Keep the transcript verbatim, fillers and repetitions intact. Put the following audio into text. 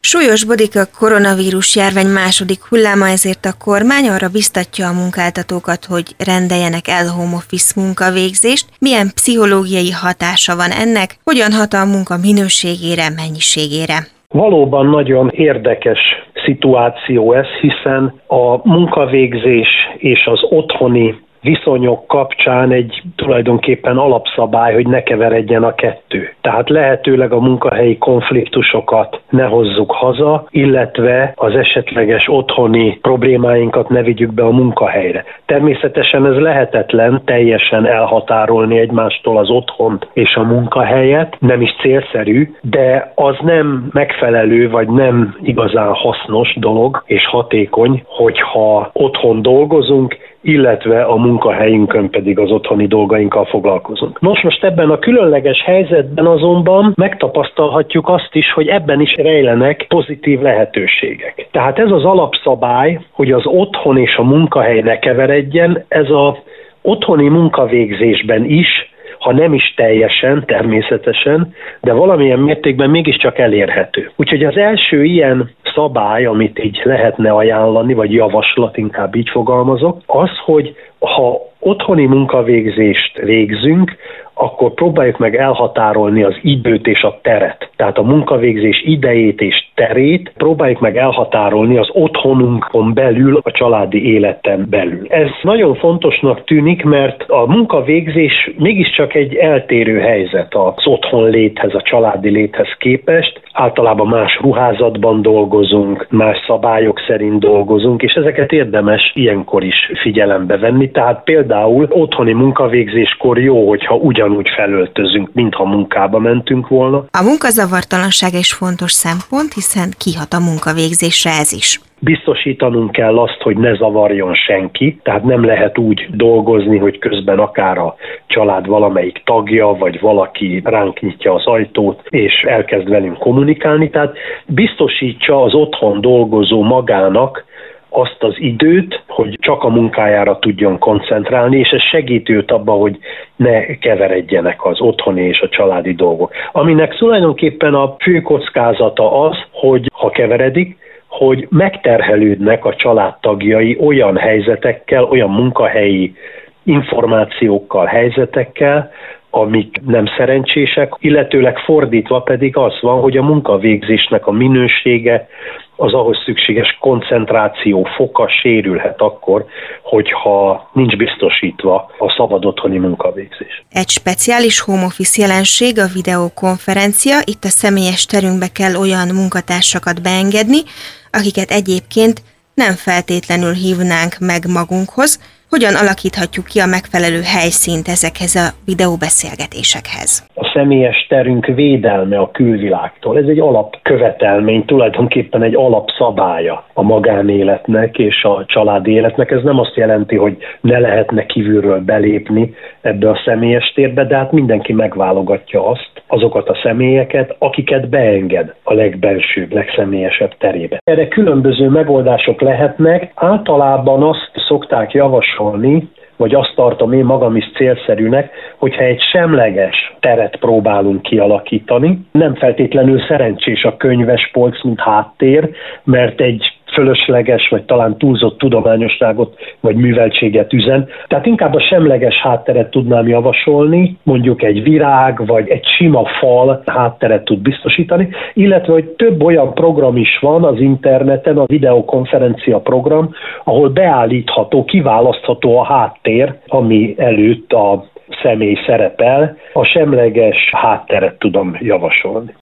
Súlyosbodik a koronavírus járvány második hulláma, ezért a kormány arra biztatja a munkáltatókat, hogy rendeljenek el home office munkavégzést. Milyen pszichológiai hatása van ennek, hogyan hat a munka minőségére, mennyiségére? Valóban nagyon érdekes szituáció ez, hiszen a munkavégzés és az otthoni viszonyok kapcsán egy tulajdonképpen alapszabály, hogy ne keveredjen a kettő. Tehát lehetőleg a munkahelyi konfliktusokat ne hozzuk haza, illetve az esetleges otthoni problémáinkat ne vigyük be a munkahelyre. Természetesen ez lehetetlen teljesen elhatárolni egymástól az otthont és a munkahelyet, nem is célszerű, de az nem megfelelő vagy nem igazán hasznos dolog és hatékony, hogyha otthon dolgozunk, illetve a munkahelyünkön pedig az otthoni dolgainkkal foglalkozunk. Nos, most ebben a különleges helyzetben azonban megtapasztalhatjuk azt is, hogy ebben is rejlenek pozitív lehetőségek. Tehát ez az alapszabály, hogy az otthon és a munkahely ne keveredjen, ez az otthoni munkavégzésben is, ha nem is teljesen, természetesen, de valamilyen mértékben mégiscsak elérhető. Úgyhogy az első ilyen szabály, amit így lehetne ajánlani, vagy javaslat, inkább így fogalmazok, az, hogy ha otthoni munkavégzést végzünk, akkor próbáljuk meg elhatárolni az időt és a teret. Tehát a munkavégzés idejét és terét próbáljuk meg elhatárolni az otthonunkon belül, a családi életen belül. Ez nagyon fontosnak tűnik, mert a munkavégzés mégiscsak egy eltérő helyzet az otthon léthez, a családi léthez képest. Általában más ruházatban dolgozunk, más szabályok szerint dolgozunk, és ezeket érdemes ilyenkor is figyelembe venni. Tehát például otthoni munkavégzéskor jó, hogyha ugyanúgy felöltözünk, mintha munkába mentünk volna. A munkazavartalanság is fontos szempont, hiszen kihat a munkavégzésre ez is. Biztosítanunk kell azt, hogy ne zavarjon senki, tehát nem lehet úgy dolgozni, hogy közben akár a család valamelyik tagja, vagy valaki ránk nyitja az ajtót, és elkezd velünk kommunikálni. Tehát biztosítsa az otthon dolgozó magának azt az időt, hogy csak a munkájára tudjon koncentrálni, és ez segíti őt abban, hogy ne keveredjenek az otthoni és a családi dolgok. Aminek tulajdonképpen a fő kockázata az, hogy ha keveredik, hogy megterhelődnek a családtagjai olyan helyzetekkel, olyan munkahelyi információkkal, helyzetekkel, amik nem szerencsések, illetőleg fordítva pedig az van, hogy a munkavégzésnek a minősége, az ahhoz szükséges koncentráció foka sérülhet akkor, hogyha nincs biztosítva a szabad otthoni munkavégzés. Egy speciális home office jelenség a videokonferencia, itt a személyes terünkbe kell olyan munkatársakat beengedni, akiket egyébként nem feltétlenül hívnánk meg magunkhoz. Hogyan alakíthatjuk ki a megfelelő helyszínt ezekhez a videóbeszélgetésekhez? A személyes terünk védelme a külvilágtól. Ez egy alapkövetelmény, tulajdonképpen egy alapszabálya a magánéletnek és a családi életnek. Ez nem azt jelenti, hogy ne lehetne kívülről belépni ebbe a személyes térbe, de hát mindenki megválogatja azt, azokat a személyeket, akiket beenged a legbensőbb, legszemélyesebb terébe. Erre különböző megoldások lehetnek. Általában azt szokták javasolni, vagy azt tartom én magam is célszerűnek, hogyha egy semleges teret próbálunk kialakítani. Nem feltétlenül szerencsés a könyvespolc, mint háttér, mert egy fölösleges, vagy talán túlzott tudományosságot, vagy műveltséget üzen. Tehát inkább a semleges hátteret tudnám javasolni, mondjuk egy virág, vagy egy sima fal hátteret tud biztosítani, illetve, hogy több olyan program is van az interneten, a videokonferencia program, ahol beállítható, kiválasztható a háttér, ami előtt a személy szerepel, a semleges hátteret tudom javasolni.